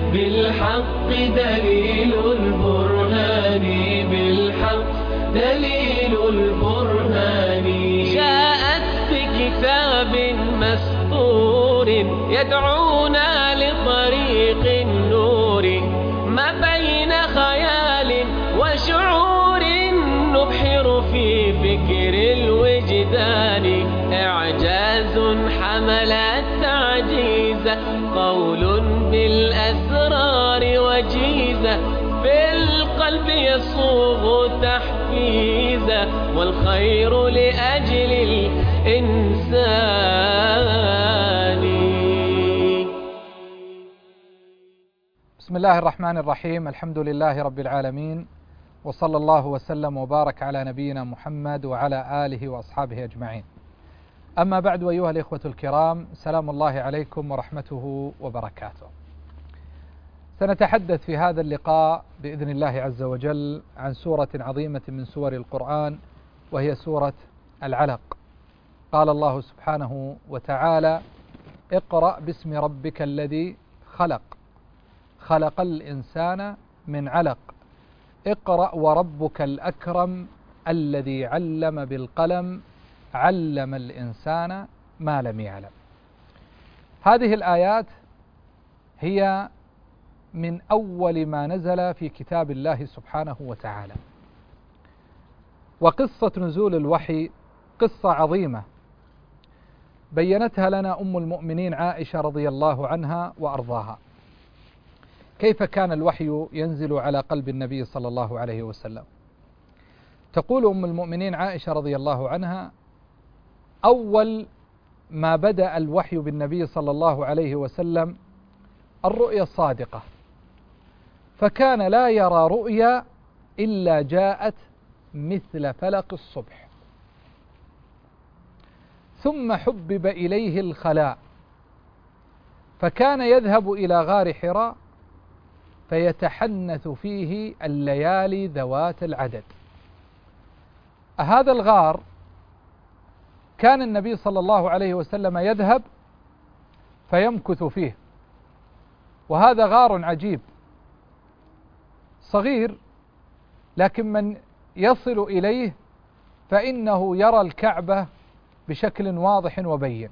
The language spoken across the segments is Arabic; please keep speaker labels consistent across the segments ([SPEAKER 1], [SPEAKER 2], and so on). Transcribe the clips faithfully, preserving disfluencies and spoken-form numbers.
[SPEAKER 1] بالحق دليل البرهان بالحق دليل البرهان جاءت بكتاب مسطور يدعونا لطريق النور ما بين خيال وشعور نبحر في فكر الوجدان إعجاز حمل التعجيز قول بالأسرار وجيزة في القلب يصوغ تحفيزا والخير لأجل الإنسان.
[SPEAKER 2] بسم الله الرحمن الرحيم. الحمد لله رب العالمين، وصلى الله وسلم وبارك على نبينا محمد وعلى آله وأصحابه أجمعين. أما بعد، أيها الإخوة الكرام، سلام الله عليكم ورحمته وبركاته. سنتحدث في هذا اللقاء بإذن الله عز وجل عن سورة عظيمة من سور القرآن، وهي سورة العلق. قال الله سبحانه وتعالى: اقرأ باسم ربك الذي خلق خلق الإنسان من علق اقرأ وربك الأكرم الذي علم بالقلم علم الإنسان ما لم يعلم. هذه الآيات هي من أول ما نزل في كتاب الله سبحانه وتعالى، وقصة نزول الوحي قصة عظيمة بينتها لنا أم المؤمنين عائشة رضي الله عنها وأرضاها، كيف كان الوحي ينزل على قلب النبي صلى الله عليه وسلم. تقول أم المؤمنين عائشة رضي الله عنها: أول ما بدأ الوحي بالنبي صلى الله عليه وسلم الرؤيا الصادقة، فكان لا يرى رؤيا إلا جاءت مثل فلق الصبح، ثم حبب إليه الخلاء، فكان يذهب إلى غار حراء فيتحنث فيه الليالي ذوات العدد. هذا الغار كان النبي صلى الله عليه وسلم يذهب فيمكث فيه، وهذا غار عجيب صغير، لكن من يصل إليه فإنه يرى الكعبة بشكل واضح وبين.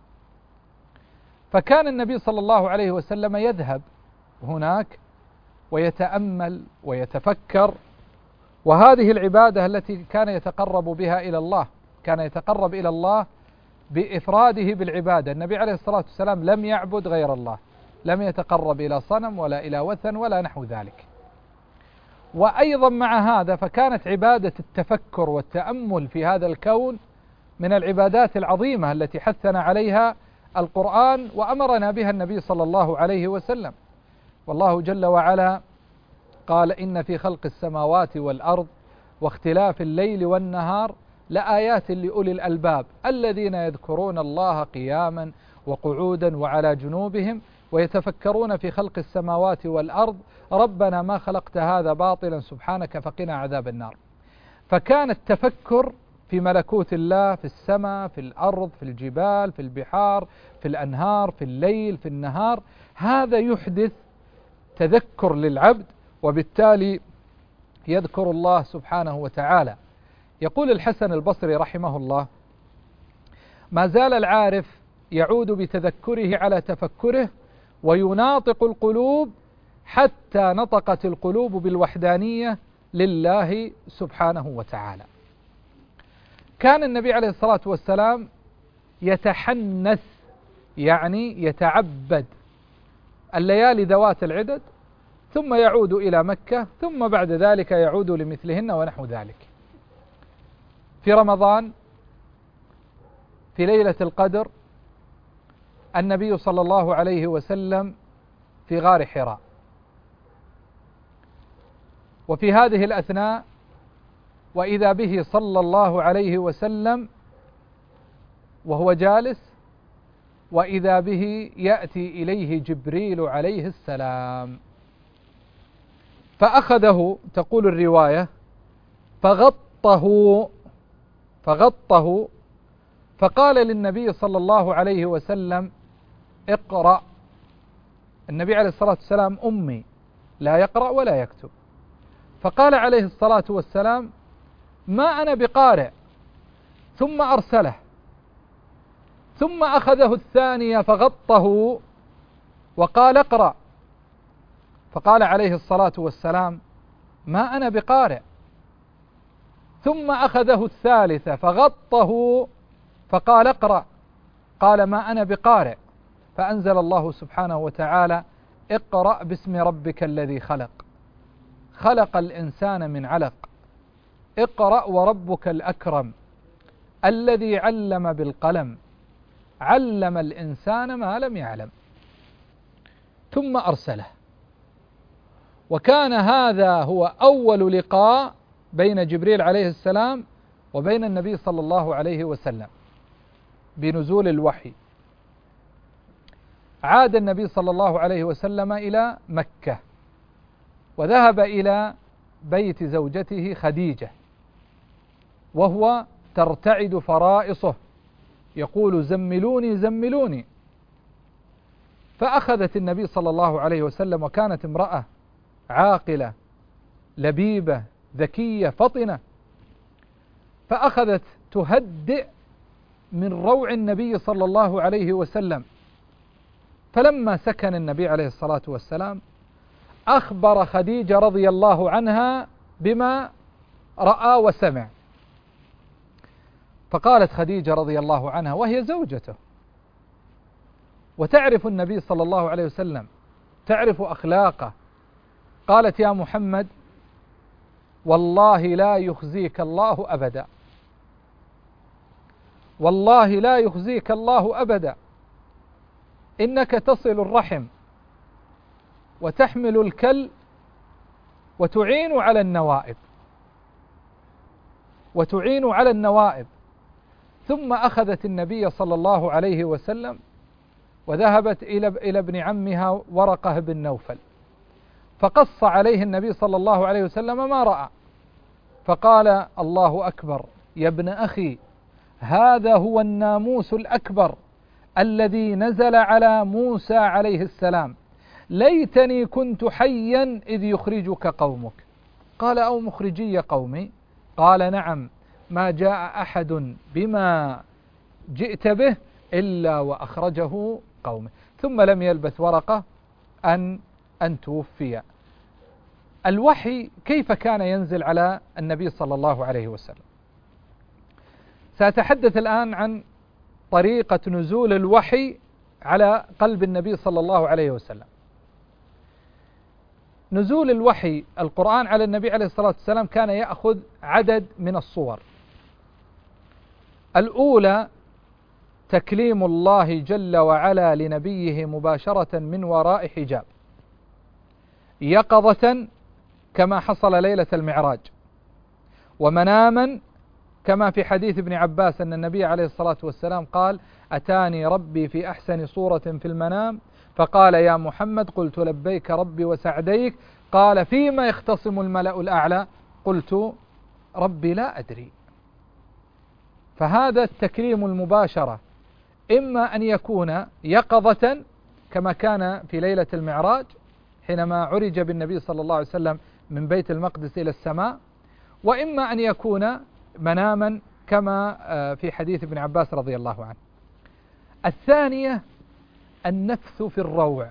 [SPEAKER 2] فكان النبي صلى الله عليه وسلم يذهب هناك ويتأمل ويتفكر، وهذه العبادة التي كان يتقرب بها إلى الله، كان يتقرب إلى الله بإفراده بالعبادة. النبي عليه الصلاة والسلام لم يعبد غير الله، لم يتقرب إلى صنم ولا إلى وثن ولا نحو ذلك. وأيضا مع هذا فكانت عبادة التفكر والتأمل في هذا الكون من العبادات العظيمة التي حثنا عليها القرآن وأمرنا بها النبي صلى الله عليه وسلم. والله جل وعلا قال: إن في خلق السماوات والأرض واختلاف الليل والنهار لآيات لأولي الألباب الذين يذكرون الله قياما وقعودا وعلى جنوبهم ويتفكرون في خلق السماوات والأرض ربنا ما خلقت هذا باطلا سبحانك فقنا عذاب النار. فكان التفكر في ملكوت الله في السماء، في الأرض، في الجبال، في البحار، في الأنهار، في الليل، في النهار، هذا يحدث تذكر للعبد، وبالتالي يذكر الله سبحانه وتعالى. يقول الحسن البصري رحمه الله: ما زال العارف يعود بتذكره على تفكره ويناطق القلوب حتى نطقت القلوب بالوحدانية لله سبحانه وتعالى. كان النبي عليه الصلاة والسلام يتحنث، يعني يتعبد الليالي ذوات العدد، ثم يعود إلى مكة، ثم بعد ذلك يعود لمثلهن ونحو ذلك. في رمضان في ليلة القدر النبي صلى الله عليه وسلم في غار حراء، وفي هذه الأثناء وإذا به صلى الله عليه وسلم وهو جالس، وإذا به يأتي إليه جبريل عليه السلام فأخذه، تقول الرواية، فغطه فغطه فقال للنبي صلى الله عليه وسلم: اقرأ. النبي عليه الصلاة والسلام أمي لا يقرأ ولا يكتب، فقال عليه الصلاة والسلام ما أنا بقارئ، ثم أرسله، ثم أخذه الثانية فغطه وقال اقرأ، فقال عليه الصلاة والسلام ما أنا بقارئ، ثم أخذه الثالثة فغطه فقال اقرأ، قال ما أنا بقارئ، فأنزل الله سبحانه وتعالى اقرأ باسم ربك الذي خلق، خلق الإنسان من علق، اقرأ وربك الأكرم الذي علم بالقلم، علم الإنسان ما لم يعلم، ثم أرسله. وكان هذا هو أول لقاء بين جبريل عليه السلام وبين النبي صلى الله عليه وسلم بنزول الوحي. عاد النبي صلى الله عليه وسلم إلى مكة وذهب إلى بيت زوجته خديجة وهو ترتعد فرائصه يقول زملوني زملوني، فأخذت النبي صلى الله عليه وسلم، وكانت امرأة عاقلة لبيبة ذكية فطنة، فأخذت تهدئ من روع النبي صلى الله عليه وسلم. فلما سكن النبي عليه الصلاة والسلام أخبر خديجة رضي الله عنها بما رأى وسمع، فقالت خديجة رضي الله عنها وهي زوجته وتعرف النبي صلى الله عليه وسلم، تعرف أخلاقه، قالت يا محمد والله لا يخزيك الله أبدا، والله لا يخزيك الله أبدا، إنك تصل الرحم وتحمل الكل وتعين على النوائب وتعين على النوائب. ثم أخذت النبي صلى الله عليه وسلم وذهبت إلى إلى ابن عمها ورقة بن نوفل، فقص عليه النبي صلى الله عليه وسلم ما رأى، فقال الله أكبر يا ابن أخي، هذا هو الناموس الأكبر الذي نزل على موسى عليه السلام، ليتني كنت حيا إذ يخرجك قومك. قال أو مخرجي قومي؟ قال نعم، ما جاء أحد بما جئت به إلا وأخرجه قومه. ثم لم يلبث ورقة أن أن توفي. الوحي كيف كان ينزل على النبي صلى الله عليه وسلم؟ سأتحدث الآن عن طريقة نزول الوحي على قلب النبي صلى الله عليه وسلم. نزول الوحي القرآن على النبي عليه الصلاة والسلام كان يأخذ عدد من الصور. الأولى تكليم الله جل وعلا لنبيه مباشرة من وراء حجاب يقظة كما حصل ليلة المعراج، ومناما كما في حديث ابن عباس أن النبي عليه الصلاة والسلام قال أتاني ربي في أحسن صورة في المنام فقال يا محمد قلت لبيك ربي وسعديك، قال فيما يختصم الملأ الأعلى قلت ربي لا أدري. فهذا التكريم المباشرة إما أن يكون يقظة كما كان في ليلة المعراج حينما عرج بالنبي صلى الله عليه وسلم من بيت المقدس إلى السماء، وإما أن يكون مناما كما في حديث ابن عباس رضي الله عنه. الثانية النفث في الروع،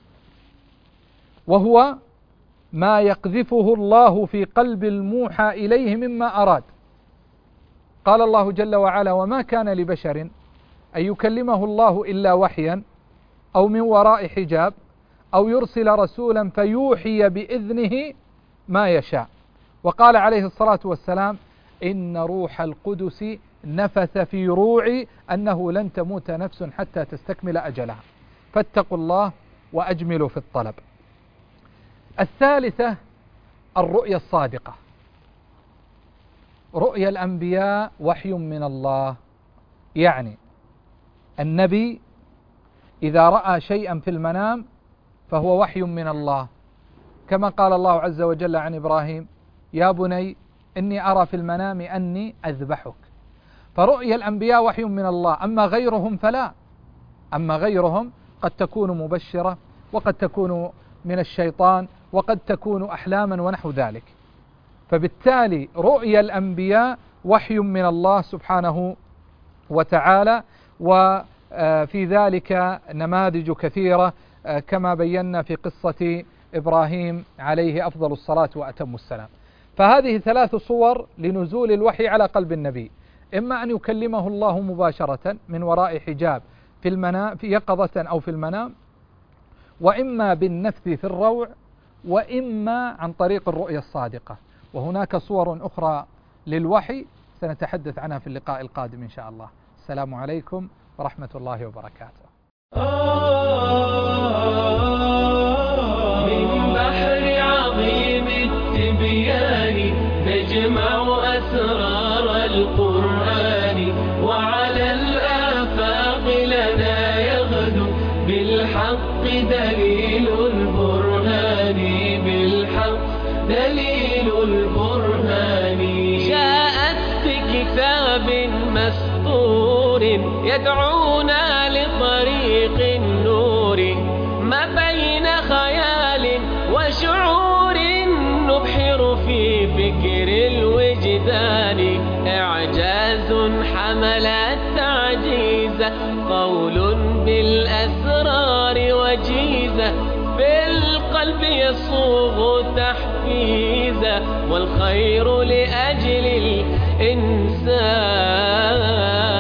[SPEAKER 2] وهو ما يقذفه الله في قلب الموحى إليه مما أراد. قال الله جل وعلا وما كان لبشر أن يكلمه الله إلا وحيا أو من وراء حجاب أو يرسل رسولا فيوحي بإذنه ما يشاء. وقال عليه الصلاة والسلام إن روح القدس نفث في روعي أنه لن تموت نفس حتى تستكمل أجلها، فاتقوا الله وأجملوا في الطلب. الثالثة الرؤيا الصادقة. رؤيا الأنبياء وحي من الله، يعني النبي إذا رأى شيئا في المنام فهو وحي من الله، كما قال الله عز وجل عن إبراهيم يا بني إني أرى في المنام أني أذبحك. فرؤيا الأنبياء وحي من الله، أما غيرهم فلا، أما غيرهم قد تكون مبشرة وقد تكون من الشيطان، وقد تكون أحلاما ونحو ذلك. فبالتالي رؤيا الأنبياء وحي من الله سبحانه وتعالى، وفي ذلك نماذج كثيرة كما بينا في قصة إبراهيم عليه أفضل الصلاة وأتم السلام. فهذه ثلاث صور لنزول الوحي على قلب النبي: إما أن يكلمه الله مباشرة من وراء حجاب في المنام، في يقظة أو في المنام، وإما بالنفث في الروع، وإما عن طريق الرؤيا الصادقة. وهناك صور أخرى للوحي سنتحدث عنها في اللقاء القادم إن شاء الله. السلام عليكم ورحمة الله وبركاته.
[SPEAKER 1] من بحر عظيم التبيان نجمع أسرار القرآن، وعلى الآفاق لنا يغدو بالحق دليل البرهان، بالحق دليل البرهان. جاءت بكتاب مسطور يدعونا لطريق النور، ما بين خيال وشعور نبحر في فكر الوجدان. إعجاز حمل التعجيز، قول بالأسرار وجيزة، بالقلب يصوغ تحفيزا، والخير لأجل الإنسان.